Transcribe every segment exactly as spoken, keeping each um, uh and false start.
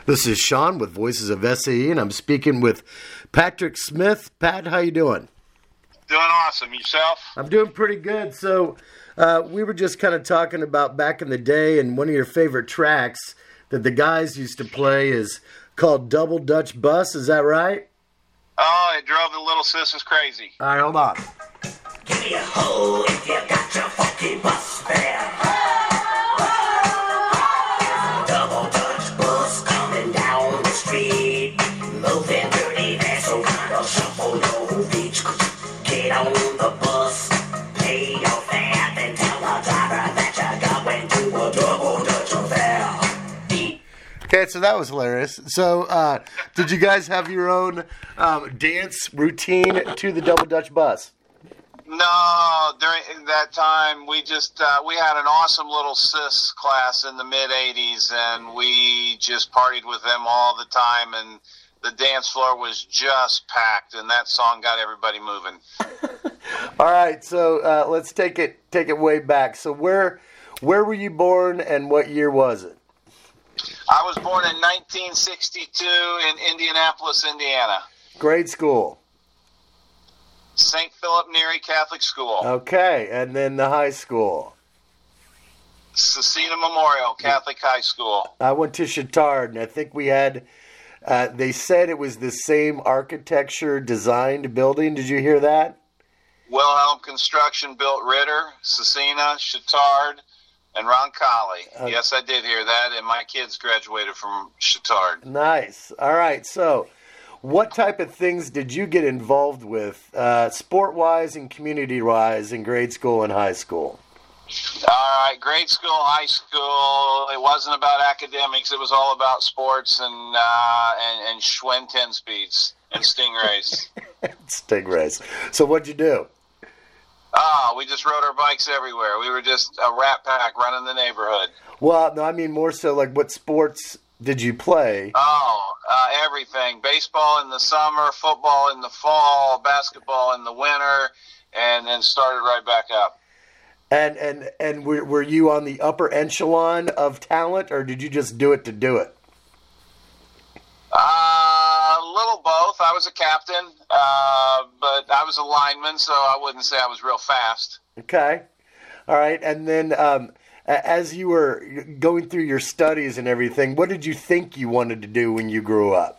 This is Sean with Voices of S A E, and I'm speaking with Patrick Smith. Pat, how you doing? Doing awesome. Yourself? I'm doing pretty good. So uh, we were just kind of talking about back in the day, and one of your favorite tracks that the guys used to play is called Double Dutch Bus. Is that right? Oh, it drove the little sisters crazy. All right, hold on. Give me a hoe if you got your funky bus fare. Double Dutch bus coming down the street. Moving dirty, there's some kind of shuffle your feet. Get on the bus, pay your fare, then tell the driver that you're going to a double Dutch affair. Okay, so that was hilarious. So uh, did you guys have your own um, dance routine to the Double Dutch Bus? No, during that time, we just, uh, we had an awesome little sis class in the mid-eighties, and we just partied with them all the time, and the dance floor was just packed, and that song got everybody moving. All right, so uh, let's take it take it way back. So where where were you born, and what year was it? I was born in nineteen sixty-two in Indianapolis, Indiana. Grade school. Saint Philip Neri Catholic School. Okay, and then the high school. Cecina Memorial Catholic High School. I went to Chittard, and I think we had, uh, they said it was the same architecture designed building. Did you hear that? Wilhelm Construction built Ritter, Cecina, Chittard, and Roncalli. Uh, yes, I did hear that, and my kids graduated from Chittard. Nice. All right, so what type of things did you get involved with, uh, sport-wise and community-wise, in grade school and high school? All right, grade school, high school, it wasn't about academics. It was all about sports and uh, and, and Schwinn ten speeds and stingrays. Stingrays. So what'd you do? Oh, we just rode our bikes everywhere. We were just a rat pack running the neighborhood. Well, no, I mean more so like what sports did you play? Oh, uh, everything. Baseball in the summer, football in the fall, basketball in the winter, and then started right back up. And and and were, were you on the upper echelon of talent, or did you just do it to do it? Uh, a little both. I was a captain, uh, but I was a lineman, so I wouldn't say I was real fast. Okay. All right. And then um, as you were going through your studies and everything, what did you think you wanted to do when you grew up?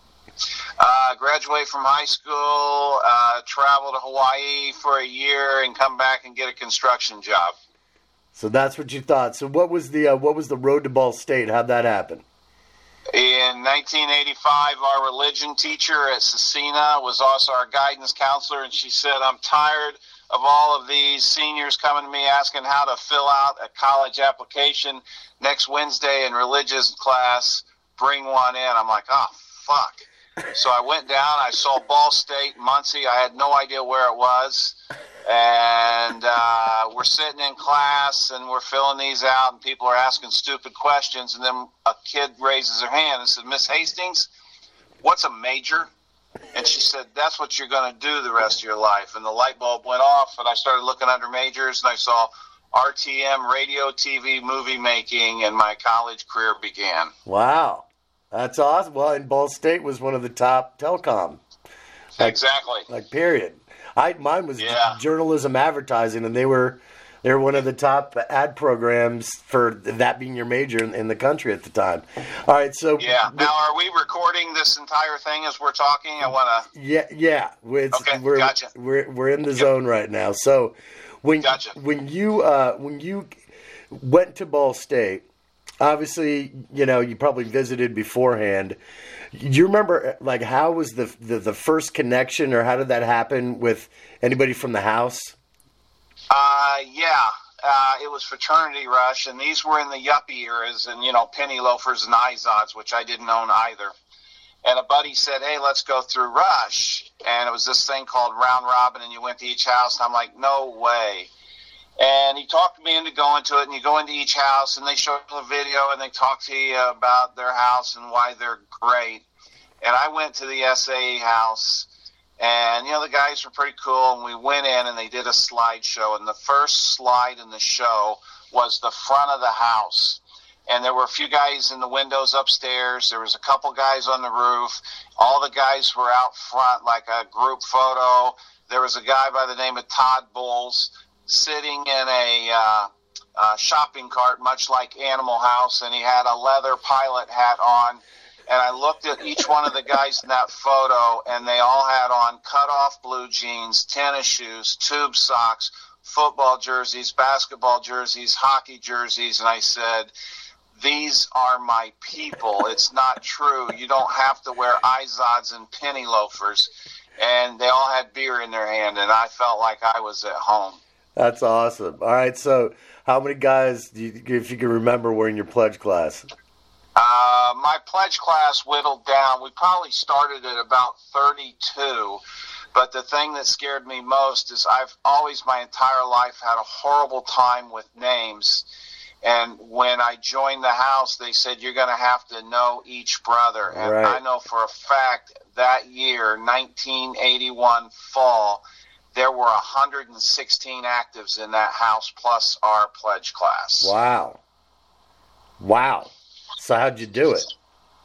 Uh, graduate from high school, uh, travel to Hawaii for a year, and come back and get a construction job. So that's what you thought. So what was the uh, what was the road to Ball State? How'd that happen? In nineteen eighty-five, our religion teacher at Cecina was also our guidance counselor, and she said, I'm tired of all of these seniors coming to me asking how to fill out a college application next Wednesday in religious class. Bring one in. I'm like, oh, fuck. So I went down, I saw Ball State, Muncie. I had no idea where it was. And uh, we're sitting in class, and we're filling these out, and people are asking stupid questions. And then a kid raises her hand and says, Miss Hastings, what's a major? And she said, that's what you're going to do the rest of your life. And the light bulb went off, and I started looking under majors, and I saw R T M, radio, T V, movie making, and my college career began. Wow. That's awesome. Well, and Ball State was one of the top telecom. Like, exactly. Like, period. I mine was yeah. journalism advertising, and they were they were one of the top ad programs for that being your major in, in the country at the time. All right, so yeah. Now, are we recording this entire thing as we're talking? I want to. Yeah, yeah. It's, okay, we're, gotcha. We're we're in the yep. zone right now. So when gotcha. when you uh, when you went to Ball State. Obviously, you know, you probably visited beforehand. Do you remember, like, how was the, the the first connection, or how did that happen with anybody from the house? Uh, yeah. Uh, it was Fraternity Rush, and these were in the yuppie eras, and, you know, penny loafers and Izods, which I didn't own either. And a buddy said, hey, let's go through Rush. And it was this thing called Round Robin, and you went to each house, and I'm like, no way. And he talked me into going to it, and you go into each house, and they show you the video, and they talk to you about their house and why they're great. And I went to the S A E house, and, you know, the guys were pretty cool, and we went in, and they did a slideshow, and the first slide in the show was the front of the house. and there were a few guys in the windows upstairs. There was a couple guys on the roof. All the guys were out front, like a group photo. There was a guy by the name of Todd Bowles sitting in a uh, uh, shopping cart, much like Animal House, and he had a leather pilot hat on. And I looked at each one of the guys in that photo, and they all had on cut-off blue jeans, tennis shoes, tube socks, football jerseys, basketball jerseys, hockey jerseys, and I said, these are my people. It's not true. You don't have to wear Izods and penny loafers. And they all had beer in their hand, and I felt like I was at home. That's awesome. All right, so how many guys, do you, if you can remember, were in your pledge class? Uh, my pledge class whittled down. We probably started at about thirty-two. But the thing that scared me most is I've always, my entire life, had a horrible time with names. And when I joined the house, they said, you're going to have to know each brother. And right. I know for a fact that year, nineteen eighty-one fall, there were one hundred sixteen actives in that house plus our pledge class. Wow. Wow. So how'd you do it?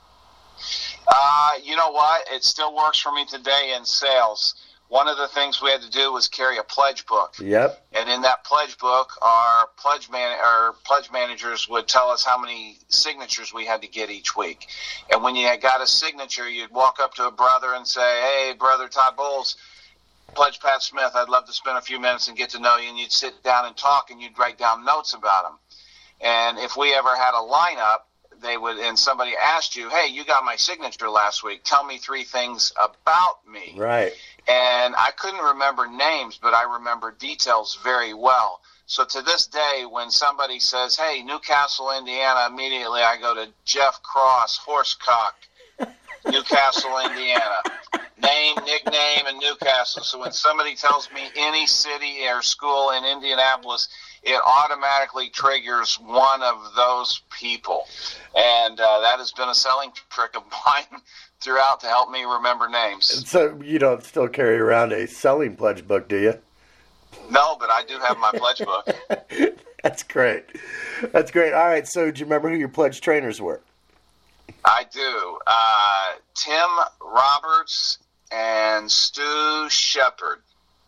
Uh, you know what? It still works for me today in sales. One of the things we had to do was carry a pledge book. Yep. And in that pledge book, our pledge man, our pledge managers would tell us how many signatures we had to get each week. And when you had got a signature, you'd walk up to a brother and say, hey, Brother Todd Bowles, Pledge Pat Smith, I'd love to spend a few minutes and get to know you. And you'd sit down and talk, and you'd write down notes about him. And if we ever had a lineup, they would, and somebody asked you, hey, you got my signature last week. Tell me three things about me. Right. And I couldn't remember names, but I remember details very well. So to this day, when somebody says, hey, Newcastle, Indiana, immediately I go to Jeff Cross, Horsecock, Newcastle, Indiana. Name, nickname, and Newcastle. So when somebody tells me any city or school in Indianapolis, it automatically triggers one of those people. And uh, that has been a selling trick of mine throughout to help me remember names. So you don't still carry around a selling pledge book, do you? No, but I do have my pledge book. That's great. That's great. All right, so do you remember who your pledge trainers were? I do. Uh, Tim Roberts and Stu Shepard.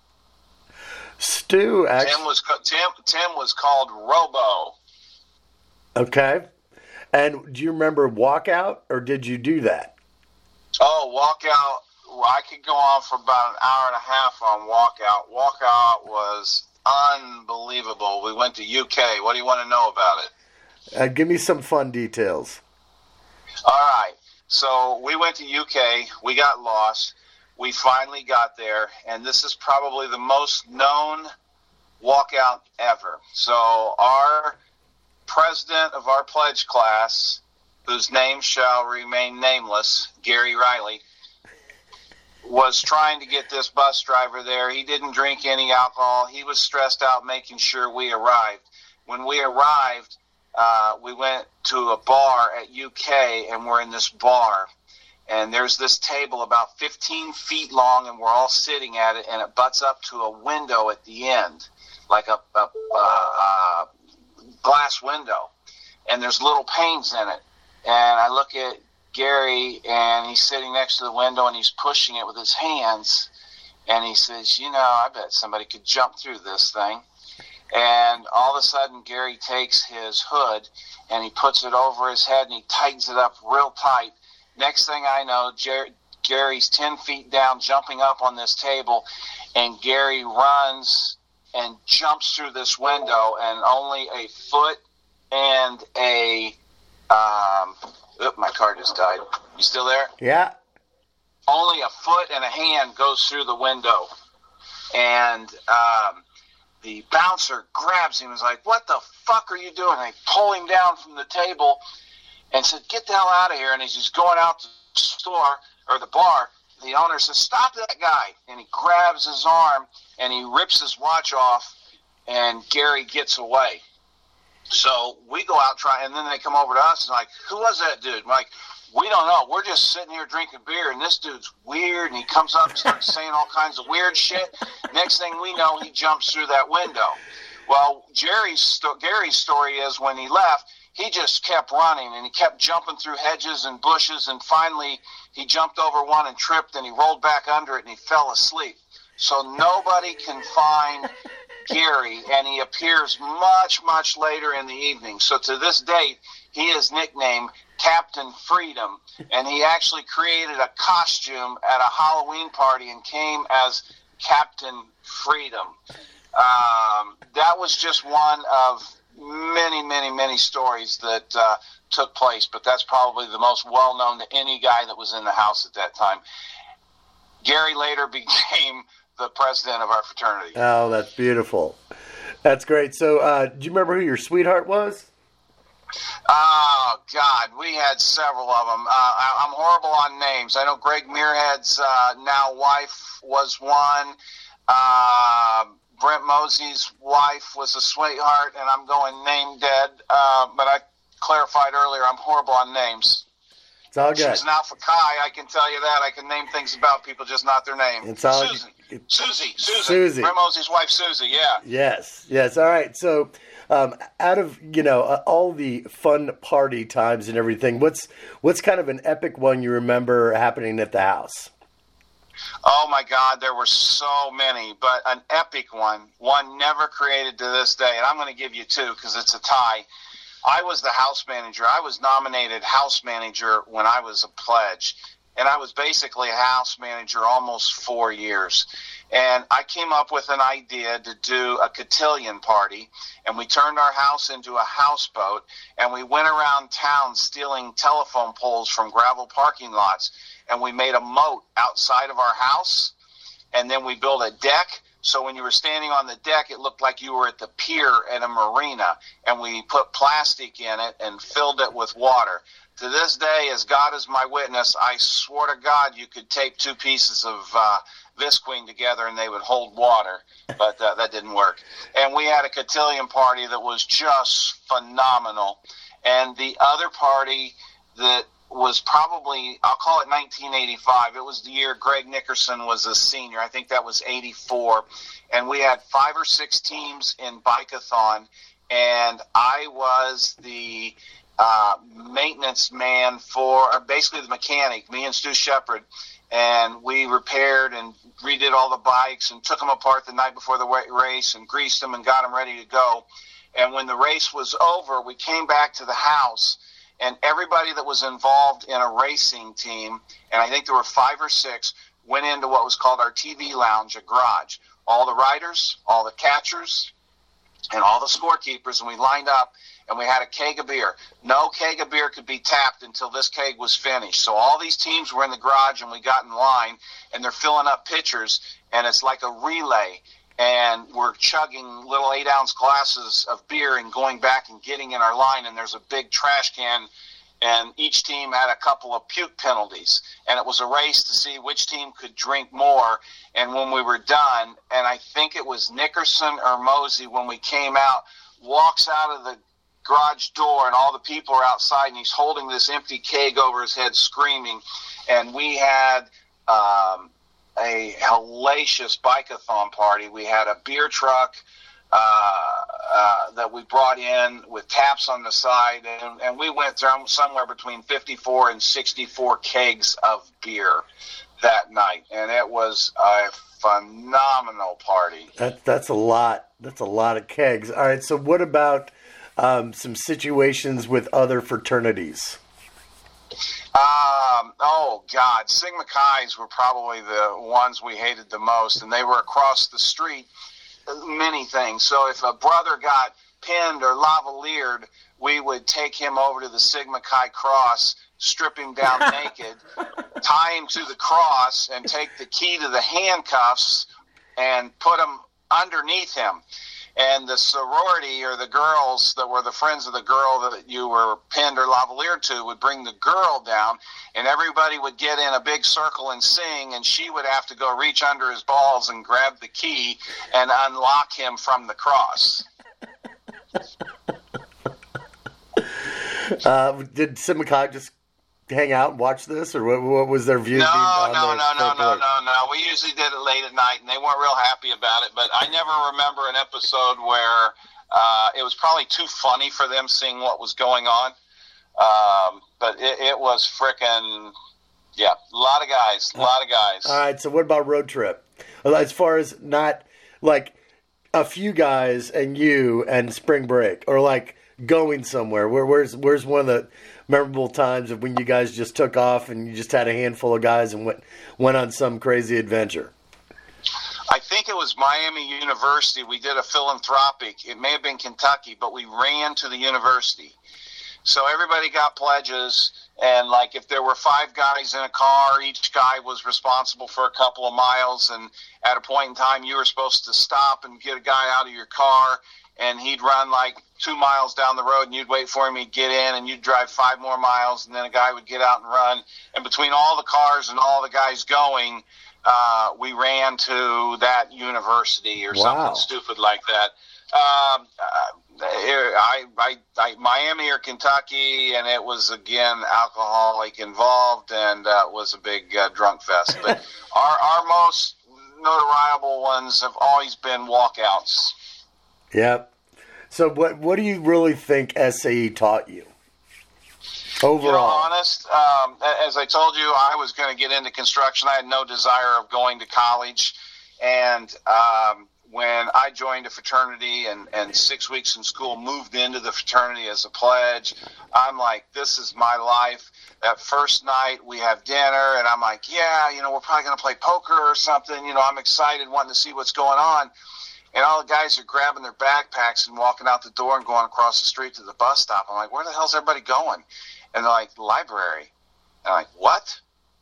Stu, actually. Tim was Tim. Tim was called Robo. Okay. And do you remember walkout, or did you do that? Oh, walkout. I could go on for about an hour and a half on walkout. Walkout was unbelievable. We went to U K. What do you want to know about it? Uh, give me some fun details. All right. So we went to U K. We got lost. We finally got there, and this is probably the most known walkout ever. So our president of our pledge class, whose name shall remain nameless, Gary Riley, was trying to get this bus driver there. He didn't drink any alcohol. He was stressed out making sure we arrived. When we arrived, uh, we went to a bar at U K, and we're in this bar. And there's this table about fifteen feet long, and we're all sitting at it, and it butts up to a window at the end, like a, a, a, a glass window. And there's little panes in it. And I look at Gary, and he's sitting next to the window, and he's pushing it with his hands. And he says, you know, I bet somebody could jump through this thing. And all of a sudden, Gary takes his hood, and he puts it over his head, and he tightens it up real tight. Next thing I know, Jer- Gary's ten feet down, jumping up on this table, and Gary runs and jumps through this window, and only a foot and a, um, oop, my car just died. You still there? Yeah. Only a foot and a hand goes through the window, and um, the bouncer grabs him and is like, what the fuck are you doing? And they pull him down from the table and said, get the hell out of here. And as he's going out to the store, or the bar, the owner says, stop that guy. And he grabs his arm, and he rips his watch off, and Gary gets away. So we go out trying, and then they come over to us and like, who was that dude? I'm like, we don't know. We're just sitting here drinking beer, and this dude's weird, and he comes up and starts saying all kinds of weird shit. Next thing we know, he jumps through that window. Well, Jerry's sto- Gary's story is when he left, he just kept running, and he kept jumping through hedges and bushes, and finally he jumped over one and tripped, and he rolled back under it, and he fell asleep. So nobody can find Gary, and he appears much, much later in the evening. So to this date, he is nicknamed Captain Freedom, and he actually created a costume at a Halloween party and came as Captain Freedom. Um, that was just one of many, many, many stories that uh, took place, but that's probably the most well-known to any guy that was in the house at that time. Gary later became the president of our fraternity. Oh, that's beautiful. That's great. So, uh, do you remember who your sweetheart was? Oh, God, we had several of them. Uh, I, I'm horrible on names. I know Greg Muirhead's uh, now wife was one. Uh, Brent Mosey's wife was a sweetheart, and I'm going name dead. Uh, but I clarified earlier, I'm horrible on names. It's all good. She was an Alpha Chi, I can tell you that. I can name things about people, just not their name. It's all Susan. it, Susie. Susie. Susie. Brent Mosey's wife, Susie, yeah. Yes. Yes. All right. So, um, out of, you know, uh, all the fun party times and everything, what's what's kind of an epic one you remember happening at the house? Oh, my God, there were so many, but an epic one, one never created to this day, and I'm going to give you two because it's a tie. I was the house manager. I was nominated house manager when I was a pledge, and I was basically a house manager almost four years. And I came up with an idea to do a cotillion party, and we turned our house into a houseboat, and we went around town stealing telephone poles from gravel parking lots, and we made a moat outside of our house, and then we built a deck. So when you were standing on the deck, it looked like you were at the pier at a marina, and we put plastic in it and filled it with water. To this day, as God is my witness, I swore to God you could tape two pieces of uh, Visqueen together and they would hold water, but uh, that didn't work. And we had a cotillion party that was just phenomenal. And the other party that was probably, I'll call it nineteen eighty-five. It was the year Greg Nickerson was a senior. I think that was eighty-four. And we had five or six teams in Bike-a-thon, and I was the uh, maintenance man for, or basically the mechanic, me and Stu Shepard. And we repaired and redid all the bikes and took them apart the night before the race and greased them and got them ready to go. And when the race was over, we came back to the house, and everybody that was involved in a racing team, and I think there were five or six, went into what was called our T V lounge, a garage. All the riders, all the catchers, and all the scorekeepers, and we lined up, and we had a keg of beer. No keg of beer could be tapped until this keg was finished. So all these teams were in the garage, and we got in line, and they're filling up pitchers, and it's like a relay. And we're chugging little eight-ounce glasses of beer and going back and getting in our line, and there's a big trash can, and each team had a couple of puke penalties. And it was a race to see which team could drink more. And when we were done, and I think it was Nickerson or Mosey, when we came out, walks out of the garage door, and all the people are outside, and he's holding this empty keg over his head screaming. And we had um, a hellacious bike-a-thon party. We had a beer truck uh, uh, that we brought in with taps on the side, and, and we went through somewhere between fifty-four and sixty-four kegs of beer that night, and it was a phenomenal party. That, that's a lot. That's a lot of kegs. All right, so what about um, some situations with other fraternities? Um, oh, God. Sigma Chi's were probably the ones we hated the most, and they were across the street, many things. So if a brother got pinned or lavaliered, we would take him over to the Sigma Chi cross, strip him down naked, tie him to the cross, and take the key to the handcuffs and put him underneath him. And the sorority, or the girls that were the friends of the girl that you were pinned or lavaliered to, would bring the girl down, and everybody would get in a big circle and sing, and she would have to go reach under his balls and grab the key and unlock him from the cross. uh, did Sigma Chi just hang out and watch this, or what, what was their view? No, on no, their no, no, no, paperwork? no, no. We usually did it late at night, and they weren't real happy about it. But I never remember an episode where Uh, it was probably too funny for them seeing what was going on. Um, but it, it was frickin', yeah, a lot of guys, a lot of guys. All right, so what about road trip? As far as not like a few guys and you and spring break, or like going somewhere. Where where's where's one of the memorable times of when you guys just took off and you just had a handful of guys and went went on some crazy adventure? I think it was Miami University. We did a philanthropic. It may have been Kentucky, but we ran to the university. So everybody got pledges, and like if there were five guys in a car, each guy was responsible for a couple of miles, and at a point in time you were supposed to stop and get a guy out of your car, and he'd run like two miles down the road, and you'd wait for him, he'd get in, and you'd drive five more miles, and then a guy would get out and run. And between all the cars and all the guys going, uh, we ran to that university or Wow. something stupid like that. Um, uh, I, I, I, Miami or Kentucky, and it was again alcoholic involved, and uh, it was a big uh, drunk fest. But our our most notoriable ones have always been walkouts. Yep. So what what do you really think S A E taught you overall? You know, honest, um, as I told you, I was going to get into construction. I had no desire of going to college, and um, when I joined a fraternity and, and six weeks in school, moved into the fraternity as a pledge, I'm like, this is my life. That first night we have dinner, and I'm like, yeah, you know, we're probably going to play poker or something. You know, I'm excited, wanting to see what's going on. And all the guys are grabbing their backpacks and walking out the door and going across the street to the bus stop. I'm like, where the hell's everybody going? And they're like, the library. And I'm like, what?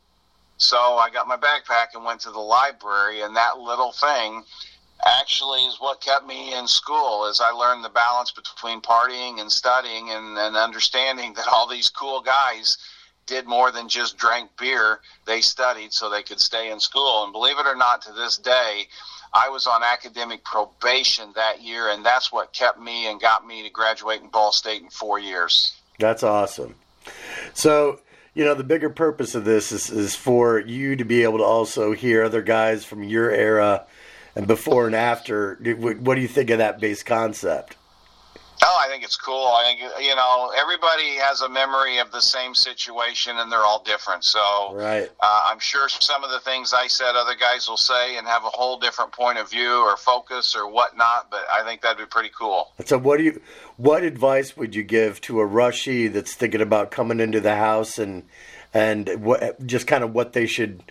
So I got my backpack and went to the library, and that little thing actually is what kept me in school, as I learned the balance between partying and studying, and, and understanding that all these cool guys did more than just drank beer. They studied so they could stay in school. And believe it or not, to this day, I was on academic probation that year, and that's what kept me and got me to graduate in Ball State in four years. That's awesome. So, you know, the bigger purpose of this is, is for you to be able to also hear other guys from your era and before and after. What do you think of that base concept? Oh, I think it's cool. I think, you know, everybody has a memory of the same situation, and they're all different. So Right. uh, I'm sure some of the things I said other guys will say and have a whole different point of view or focus or whatnot, but I think that'd be pretty cool. So what do you, what advice would you give to a rushie that's thinking about coming into the house, and and what, just kind of what they should,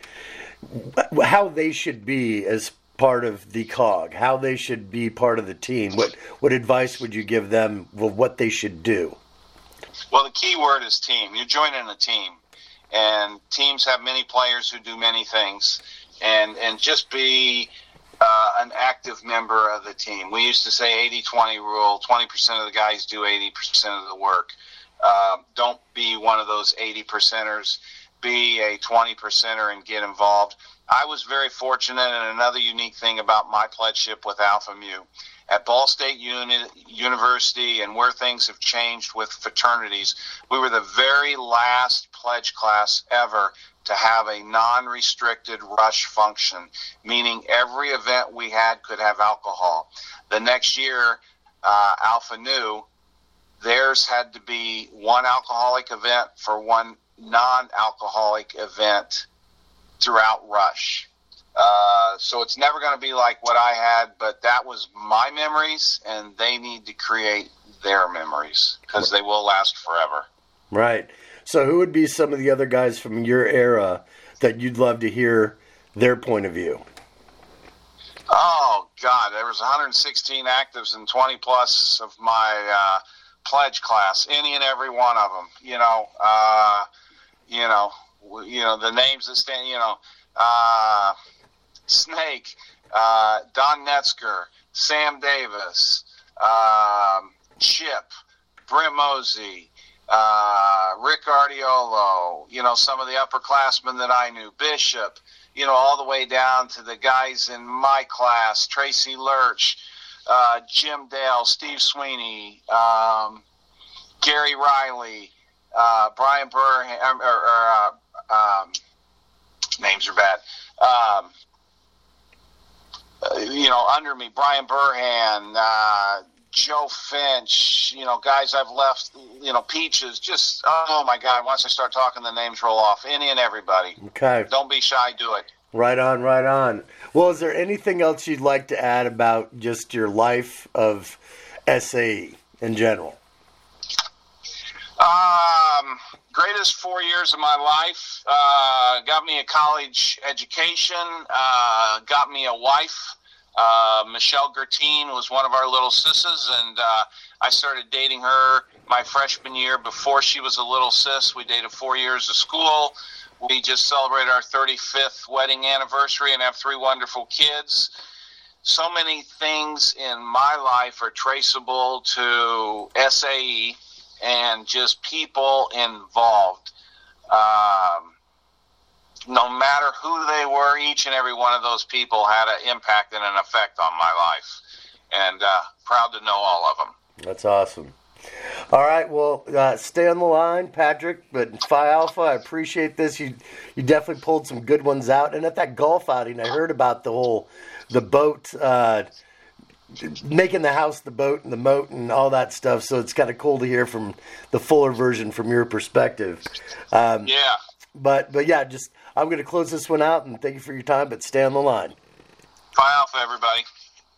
how they should be as part of the cog, how they should be part of the team? What what advice would you give them of what they should do? Well, the key word is team. You're joining a team, and teams have many players who do many things, and and just be uh, an active member of the team. We used to say eighty twenty rule. twenty percent of the guys do eighty percent of the work. Uh, don't be one of those eighty percenters. Be a twenty percenter and get involved. I was very fortunate, and another unique thing about my pledgeship with Alpha Mu. At Ball State Uni- University, and where things have changed with fraternities, we were the very last pledge class ever to have a non-restricted rush function, meaning every event we had could have alcohol. The next year, uh, Alpha Nu, theirs had to be one alcoholic event for one non-alcoholic event throughout rush. Uh, so it's never going to be like what I had, but that was my memories, and they need to create their memories because they will last forever. Right. So who would be some of the other guys from your era that you'd love to hear their point of view? Oh, God, there was one hundred sixteen actives and twenty plus of my uh, pledge class, any and every one of them. You know, uh, you know, you know the names that stand. You know, uh, Snake, uh, Don Netzker, Sam Davis, um, Chip, Brent Mosey, uh, Rick Ardiolo. You know, some of the upperclassmen that I knew, Bishop. You know, all the way down to the guys in my class, Tracy Lurch, uh, Jim Dale, Steve Sweeney, um, Gary Riley, uh, Brian Burham, or, or uh, um, names are bad. Um, uh, you know, under me, Brian Burhan, uh, Joe Finch, you know, guys I've left, you know, Peaches, just, oh my God, once I start talking, the names roll off. Any and everybody. Okay. Don't be shy, do it. Right on, right on. Well, is there anything else you'd like to add about just your life of S A E in general? Um, greatest four years of my life. Uh, got me a college education. Uh, got me a wife. Uh, Michelle Gertine was one of our little sisses, and uh, I started dating her my freshman year before she was a little sis. We dated four years of school. We just celebrated our thirty-fifth wedding anniversary and have three wonderful kids. So many things in my life are traceable to S A E and just people involved. Um, no matter who they were, each and every one of those people had an impact and an effect on my life. And uh, proud to know all of them. That's awesome. All right, well, uh, stay on the line, Patrick. But Phi Alpha, I appreciate this. You you definitely pulled some good ones out. And at that golf outing, I heard about the whole the boat, uh, making the house the boat and the moat and all that stuff. So it's kind of cool to hear from the fuller version from your perspective. Um, yeah. But but yeah, just I'm going to close this one out and thank you for your time. But stay on the line. Phi Alpha, everybody.